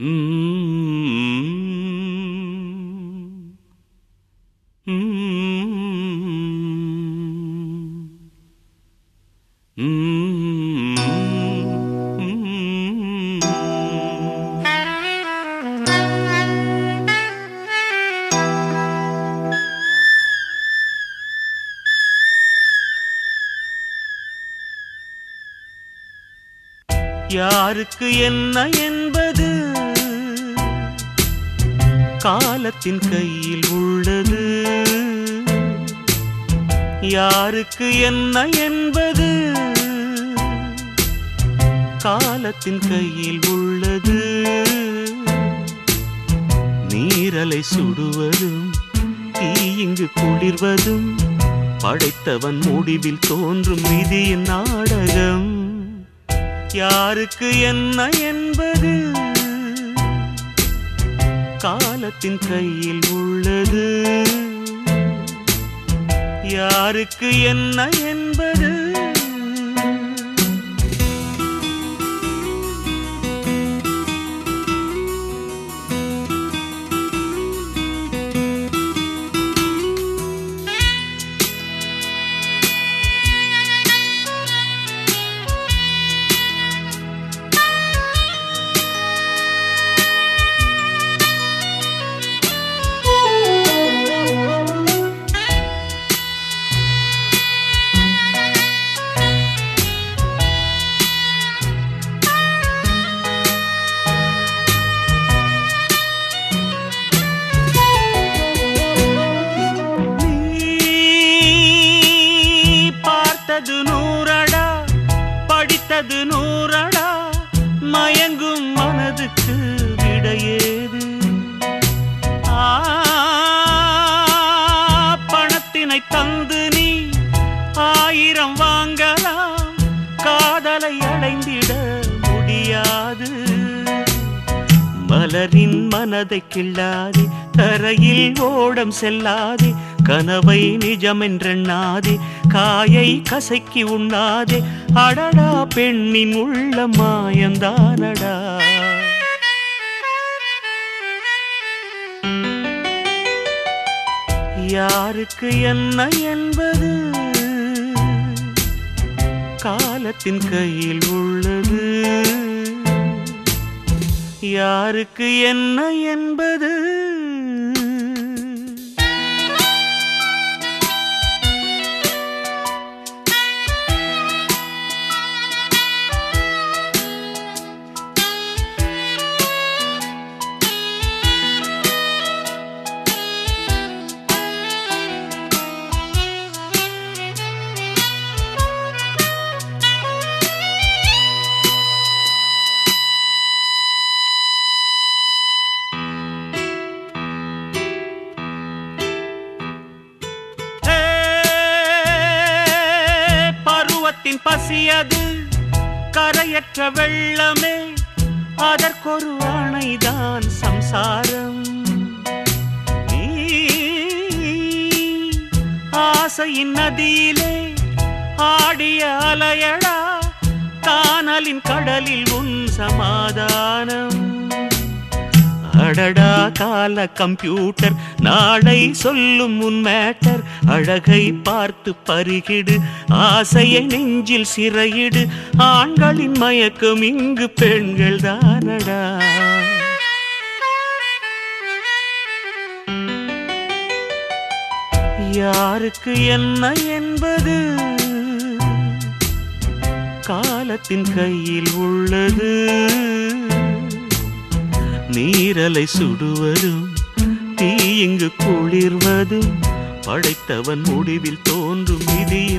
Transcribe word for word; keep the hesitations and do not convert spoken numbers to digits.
யாருக்கு என்ன என்பது காலத்தின் கையில் உள்ளது. யாருக்கு என்ன என்பது காலத்தின் கையில் உள்ளது. நீரலை சுடுவதும் தீயிங்கு குளிர்வதும் படைத்தவன் முடிவில் தோன்றும் விதியின் நாடகம். யாருக்கு என்ன என்பது காலத்தின் கையில் உள்ளது. யாருக்கு என்ன என்பது நூறடா படித்தது நூறடா மயங்கும் மனதுக்கு விடையேது. பணத்தினை தந்து நீ ஆயிரம் வாங்கலாம், காதலை அடைந்திட முடியாது. மலரின் மனதை கிள்ளாதே, தரையில் ஓடம் செல்லாதே, கனவை நிஜமென்றெண்ணாதே, காயை கசக்கி உண்ணாதே. அடடா பெண்ணின் உள்ள மாயந்தானடா. யாருக்கு என்ன என்பது காலத்தின் கையில் உள்ளது. யாருக்கு என்ன என்பது பசியது கரையற்ற வெள்ளமே, அதற்கொரு அணைதான் சம்சாரம். ஆசையின் நதியிலே ஆடிய அலையடா, கானலின் கடலில் உன் சமாதானம். அடடா கால கம்ப்யூட்டர் நாளை சொல்லும் உன் மேட்டர். அழகை பார்த்து பருகிடு, ஆசையை நெஞ்சில் சிறையிடு. ஆண்களின் மயக்கம் இங்கு பெண்கள் தானடா. யாருக்கு என்ன என்பது காலத்தின் கையில் உள்ளது. நீரலை சுடுவதும் தீயிங்கு குளிர்வதும் படைத்தவன் முடிவில் தோன்றும் விதி